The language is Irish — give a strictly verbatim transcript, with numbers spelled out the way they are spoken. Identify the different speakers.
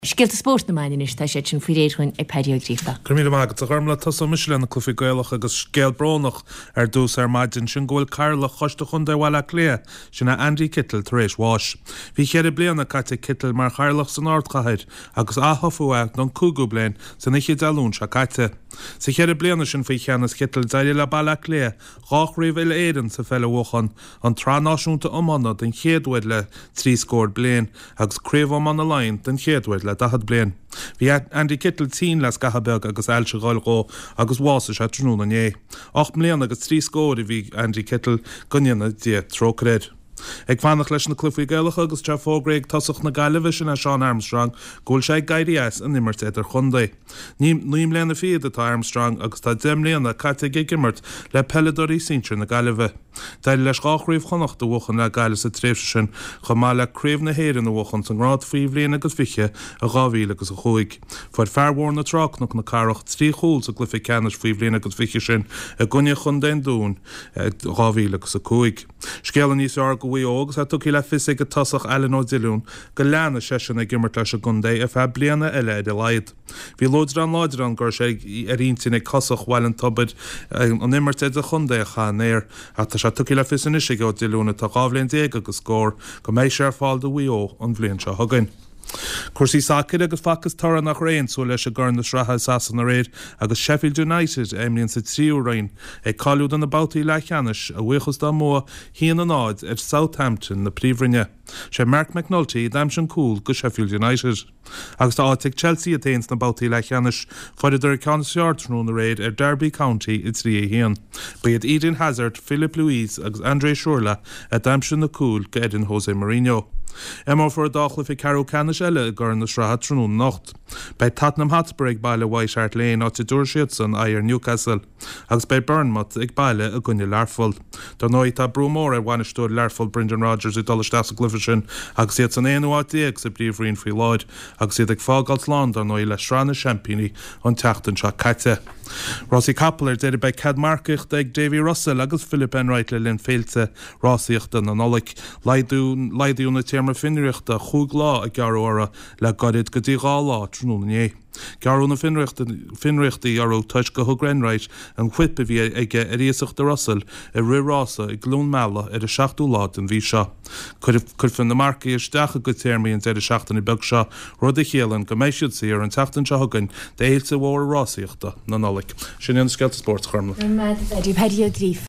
Speaker 1: Scilt sport na main is tá sé sin furéirún ag pediogrífa.
Speaker 2: Cumí mágad a chumla tá Michelin na clufi goilech agus scéal brónach ar dús ar maidin sin ghfuil Carla choiste chun de bhile clé sinna Andy Kittle tar éis bháis. Bhí chéad bliana caite Kittle mar charlach san ardchaid agus áthafúach don cúgu blian san ichi dalún se caite. Sa chéad bliana sin faoi cheannas Kittle daile le balla clé gách riomh il éan sa fell bhchan an tránnáisiúnta ommanna den chéadhfuid le trí scór blian agus críomh am an na lein den chéadhfuid le dahad blian. Bhí Andy Kittle tí les gahabeg agus eilse gáilgó agus bhása se trúna né. Acht mbliana agus trí scóir i bhí Andy Kittle gunneanna dí trócréid. Ag fannach leis na clufií gaalacha agus tre fógréig tasach na gaiileh sin a Sean Armstrong gúil sé gaiirí as an immert idir chundé. Níim léana fiad atá Armstrong agus tá dem léana caite gigimmert le peledorí sintre na gaiileh. Dail leis gáchríomh chonacht do bhchan le gaiile sa tréifse sin chu má le críomh na héirean na bhchan san rád fríomhlíon agus fiche a gáhíle agus a chuig. Fuair fearhór na trachnach na carach trí chúil sa glufi ceannas fríomhlíon agus fiche sin a gunne chun den dún gáhíle agus a chuig. Scéalan níos ar go bhí ógus a tuí le fisig go tasach Ellen O'Dillún go leanna sesin ag gimmert leis a gundé a fe bliana eile de leid. Bhí lóidir an láidir an gur sé ar iontain ag cosach bhil an tubid an immert idir chundé a chanéir a tá se tuí le fisan isig O'Dillúna tá gábhlíonn déag agus scór go mééis sé ar fáil do bhí ó an bblion se thugann. Cuasaí sacid agus facas tora nach réon sú leis a gurn na sratha sasan na réid agus Sheffield United éimlíonn sa tríú rain ag cáiliúd an na bátaí le cheannis a bhuichas dá mua híon an áid ar Southampton na príomhrinne. sé Mark McNulty daimsin cool go Sheffield United. Agus tá áitigh Chelsea a téins na bátaí le cheannis foidir idir ceannaseartrún na réid ar Derby County i trí héan. Bíad Eden Hazard, Philip Louise agus André Shurla a daimsin na cool go Edin Jose Mourinho. Emma for a dáchla fi Carol Canis eile gur na sraha trúnún nocht. Bei Tottenham Hotspur ag baile White Hart Lane áti dúrsiad san aier Newcastle, agus bei Bournemouth ag baile a gunne Larfold. Dar nóid tá brúmór ar bhainistúir Larfold Brendan Rodgers i dolastas a glyfisin, agus iad san éanú átiag sa bríomhrín frí láid, agus iad ag fágalt lán dar nóid le srána champíní an teachtan se caite. Rossi Kappler deidir bei Cad Markicht ag Davy Russell agus Philip Enright le linn féilte rásaíochtan an olik leidún na téarma finriachta chúg lá a gearúra le garid go dtí gá lá trúna né. Gearúna finriachtaí arú tuis go thug Enright an chuipe bhí ige a réasach de Russell i rirása i glún mela ar a seachtú lá an bhí seo. Curfin na marcaí isteach go téirmaí an deidir seachtain i beg seo rud a chéalann go méisiid sí ar an teachtain se thugann de éilte bhór rásaíochta na nolik. Sin an Skelta Sports chumla.
Speaker 1: Pediogríf.